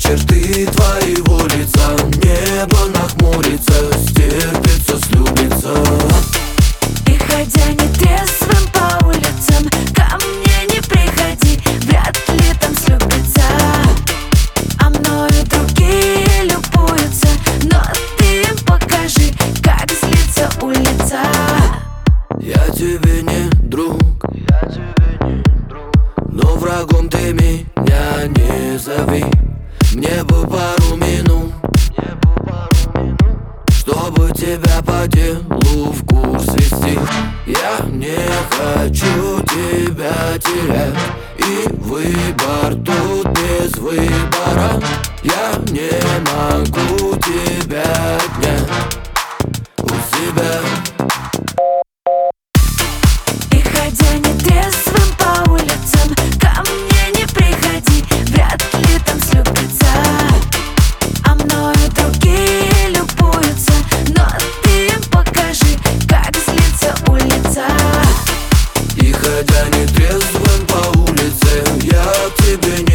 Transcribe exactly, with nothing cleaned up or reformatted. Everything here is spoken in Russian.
черты твоего лица. Небо нахмурится, стерпится, слюбится. И ходя нетрезвым по улицам, ко мне не приходи, вряд ли там слюбится. А мною другие любуются, но ты им покажи, как злится улица. Я тебе не друг, я тебе не друг, но врагом ты меня не зови. Мне бы пару минут, мне бы пару минут, чтобы тебя по делу в курс вести. Я не хочу тебя терять, и выбор тут без выбора. Я не могу тебя отнять у себя. И ходя нетрезвым по улицам, ко мне не приходи, вряд ли там слюбится. А мною другие любуются, но ты им покажи, как злится улица. И ходя нетрезвым по улице, я к тебе